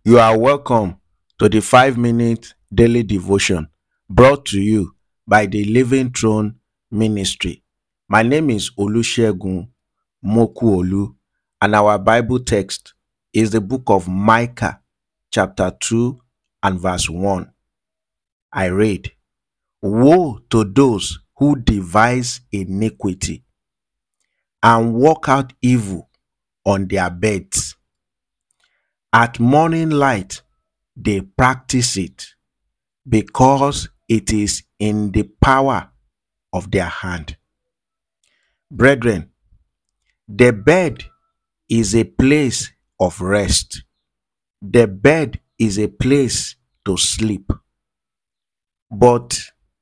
You are welcome to the 5 minute daily devotion brought to you by the Living Throne Ministry. My name is Olusegun Mokuolu, and our Bible text is the book of Micah, chapter 2 and verse 1. I read, "Woe to those who devise iniquity and work out evil on their beds. At morning light they practice it, because it is in the power of their hand." Brethren, the bed is a place of rest. The bed is a place to sleep. But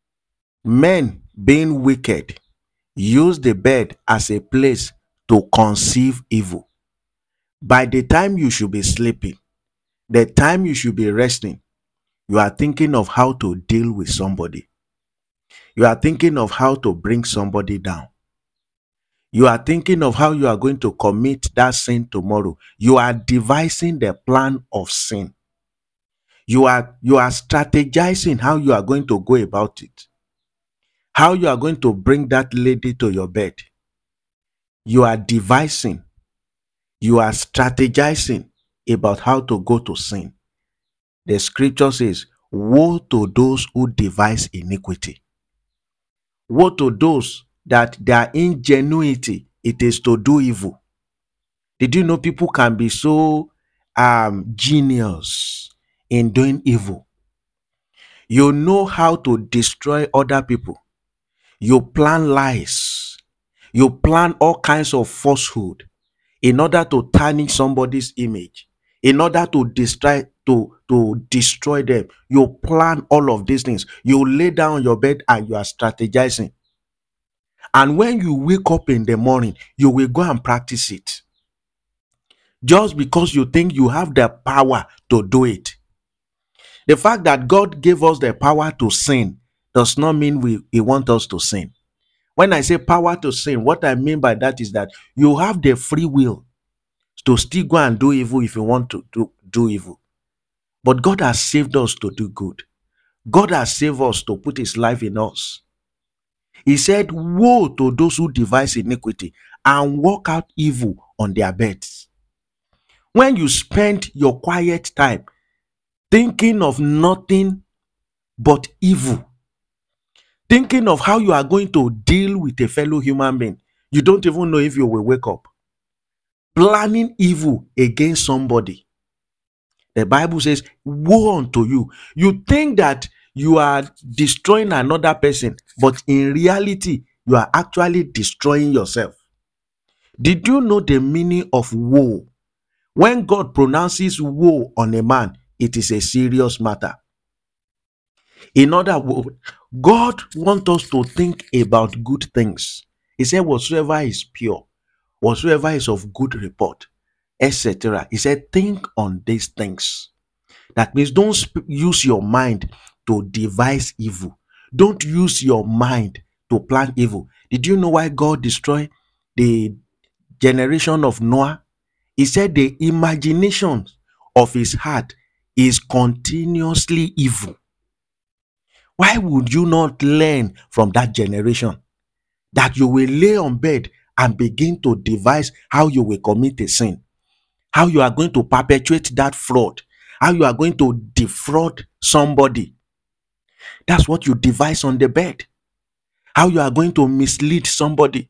men, being wicked, use the bed as a place to conceive evil. By the time you should be sleeping, the time you should be resting, you are thinking of how to deal with somebody. You are thinking of how to bring somebody down. You are thinking of how you are going to commit that sin tomorrow. You are devising the plan of sin. You are strategizing how you are going to go about it. How you are going to bring that lady to your bed. You are devising. You are strategizing about how to go to sin. The scripture says, "Woe to those who devise iniquity." Woe to those that their ingenuity it is to do evil. Did you know people can be so genius in doing evil? You know how to destroy other people. You plan lies. You plan all kinds of falsehood in order to tarnish somebody's image, in order to destroy them. You plan all of these things. You lay down on your bed and you are strategizing. And when you wake up in the morning, you will go and practice it. Just because you think you have the power to do it. The fact that God gave us the power to sin does not mean He wants us to sin. When I say power to sin, what I mean by that is that you have the free will to still go and do evil if you want to do evil. But God has saved us to do good. God has saved us to put His life in us. He said, "Woe to those who devise iniquity and work out evil on their beds." When you spend your quiet time thinking of nothing but evil, thinking of how you are going to deal with a fellow human being, you don't even know if you will wake up. Planning evil against somebody. The Bible says, "Woe unto you." You think that you are destroying another person, but in reality, you are actually destroying yourself. Did you know the meaning of woe? When God pronounces woe on a man, it is a serious matter. In other words, God wants us to think about good things. He said, "Whatsoever is pure, whatsoever is of good report, etc." He said, think on these things. That means don't use your mind to devise evil. Don't use your mind to plan evil. Did you know why God destroyed the generation of Noah? He said the imagination of his heart is continuously evil. Why would you not learn from that generation that you will lay on bed and begin to devise how you will commit a sin, how you are going to perpetuate that fraud, how you are going to defraud somebody? That's what you devise on the bed. How you are going to mislead somebody.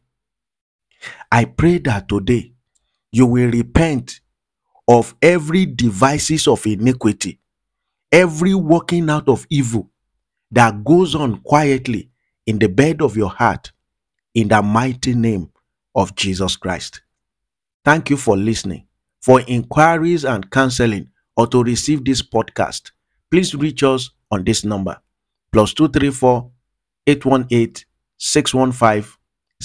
I pray that today you will repent of every devices of iniquity, every working out of evil that goes on quietly in the bed of your heart, in the mighty name of Jesus Christ. Thank you for listening. For inquiries and counseling or to receive this podcast, please reach us on this number: +234 818 615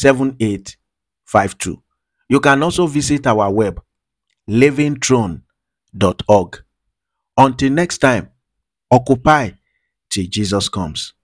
7852. You can also visit our web, livingthrone.org. Until next time, occupy till Jesus comes.